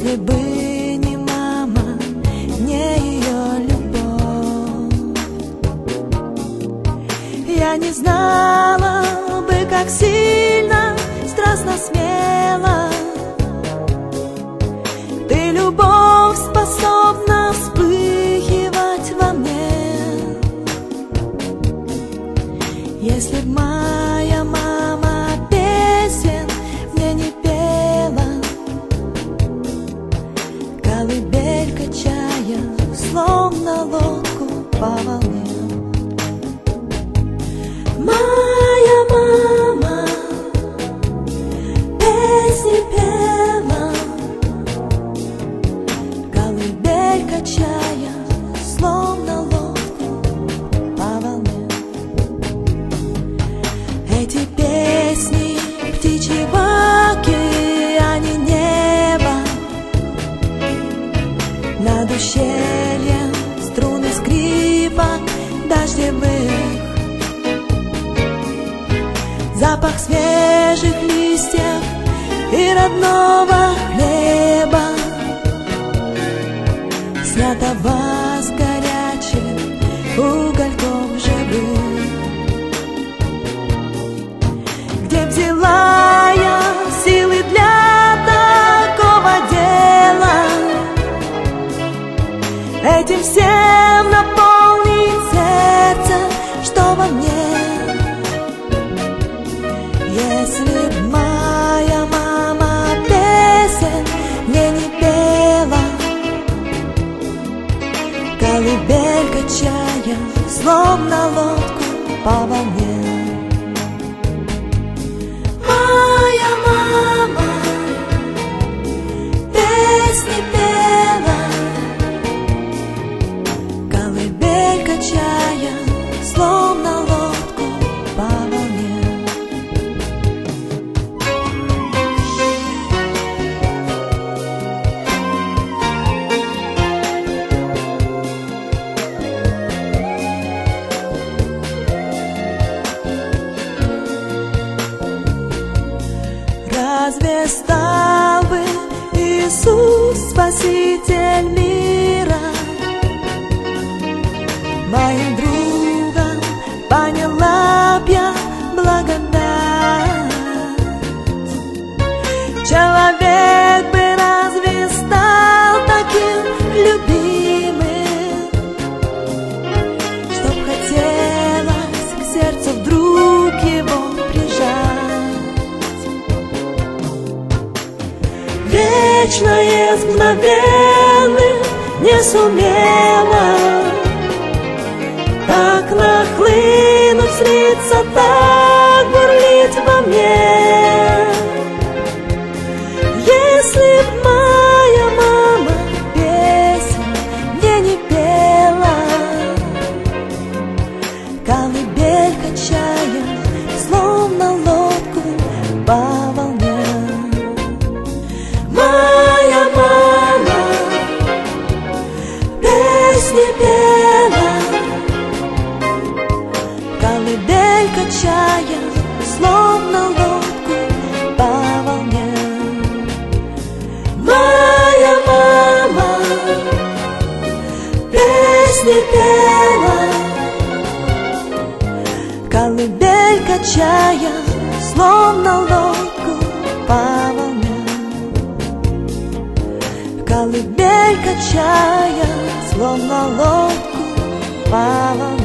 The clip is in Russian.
Если бы не мама, не ее любовь, я не знала бы, как сильно, страстно, смело ты, любовь, способна вспыхивать во мне. Если б моя мама песен мне не пела, колыбель качая, словно лодку по волне. Моя мама песни пела, колыбель качая, словно лодку по волне. Эти песни птичьи в океане неба, над ущельем струны скрипок дождевых, запах свежих листьев и родного хлеба, снятого с горячих угольков живых. Где взяла я силы для такого дела, этим всем наполнить сердце, что во мне. Если б моя мама песен мне не пела, колыбель качая, словно лодку по волне. Моя мама песни пела, колыбель качая, словно лодку по волне. Разве стал бы Иисус, Спаситель мира, моим другом? Поняла б я благодать. Человек бы разве стал таким любимым, чтоб хотелось к сердцу вдруг его прижать? Вечное с мгновенным не сумела так нахлынуть, слиться, так бурлить во мне. Если б моя мама песен мне не пела, колыбель качая, словно лодку по волне. Моя мама песни пела, колыбель качая, словно лодку по волне. Моя мама песни пела, колыбель качая, словно лодку по волне. Колыбель качая, словно лодку по волне.